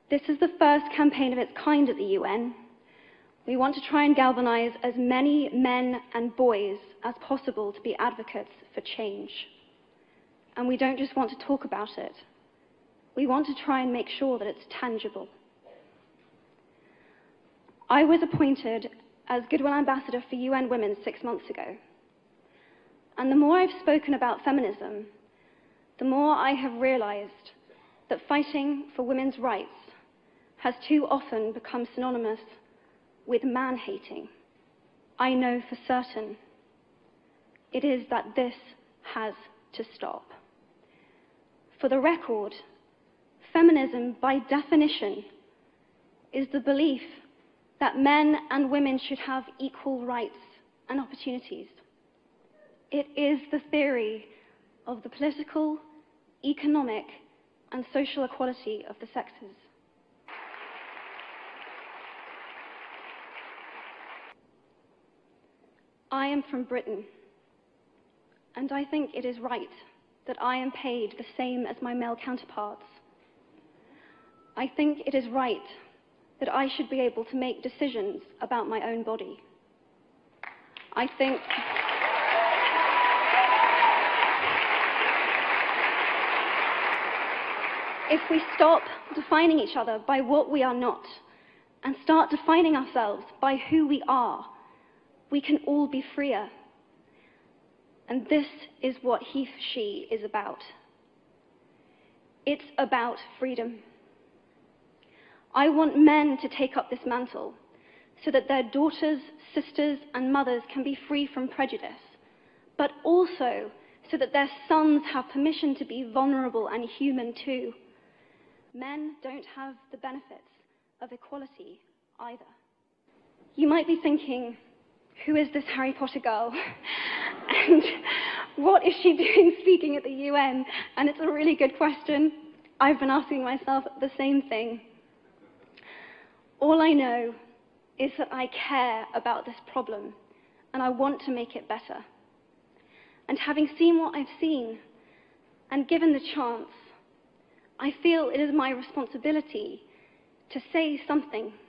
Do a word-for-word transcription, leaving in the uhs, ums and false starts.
This is the first campaign of its kind at the U N. We want to try and galvanize as many men and boys as possible to be advocates for change. And we don't just want to talk about it. We want to try and make sure that it's tangible. I was appointed as Goodwill Ambassador for U N Women six months ago. And the more I've spoken about feminism, the more I have realized that fighting for women's rights has too often become synonymous with man-hating. I know for certain it is that this has to stop. For the record, feminism, by definition, is the belief that men and women should have equal rights and opportunities. It is the theory of the political, economic, and social equality of the sexes. I am from Britain, and I think it is right that I am paid the same as my male counterparts. I think it is right that I should be able to make decisions about my own body. I think if we stop defining each other by what we are not and start defining ourselves by who we are, we can all be freer. And this is what he, she is about. It's about freedom. I want men to take up this mantle so that their daughters, sisters, and mothers can be free from prejudice, but also so that their sons have permission to be vulnerable and human too. Men don't have the benefits of equality either. You might be thinking, who is this Harry Potter girl? And what is she doing speaking at the U N? And it's a really good question. I've been asking myself the same thing. All I know is that I care about this problem and I want to make it better. And having seen what I've seen and given the chance, I feel it is my responsibility to say something